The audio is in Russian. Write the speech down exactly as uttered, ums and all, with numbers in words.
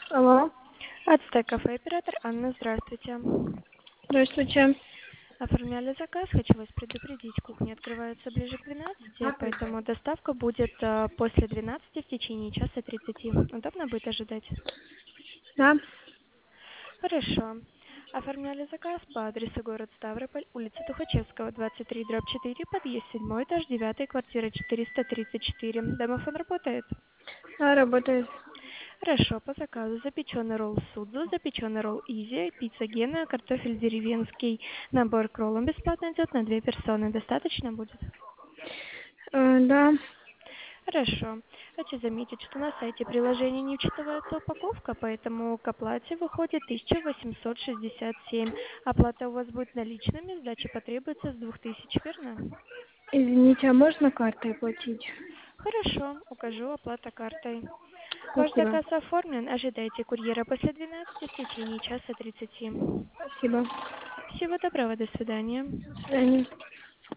Алло, Ацтек кафе, оператор Анна, здравствуйте. здравствуйте. Оформляли заказ, хочу вас предупредить, кухня открывается ближе к двенадцати, поэтому доставка будет э, после двенадцати в течение часа тридцати. Удобно будет ожидать? Да, Хорошо. Оформляли заказ по адресу город Ставрополь, улица Тухачевского, двадцать три, дробь четыре, подъезд седьмой этаж, девятый, квартира четыреста тридцать четыре. Домофон работает? да, работает. Хорошо, по заказу запеченный ролл Судзу, запеченный ролл Изи, пицца Гена, картофель деревенский, набор к роллам бесплатно идет на две персоны. Достаточно будет? Э, да, Хорошо. Хочу заметить, что на сайте приложения не учитывается упаковка, поэтому к оплате выходит тысяча восемьсот шестьдесят семь. Оплата у вас будет наличными, сдача потребуется с двух тысяч, верно? извините, а можно картой платить? Хорошо, укажу оплата картой. Ваш Спасибо. заказ оформлен, ожидайте курьера после двенадцати в течение часа тридцати. Спасибо. Всего доброго, до свидания. До свидания.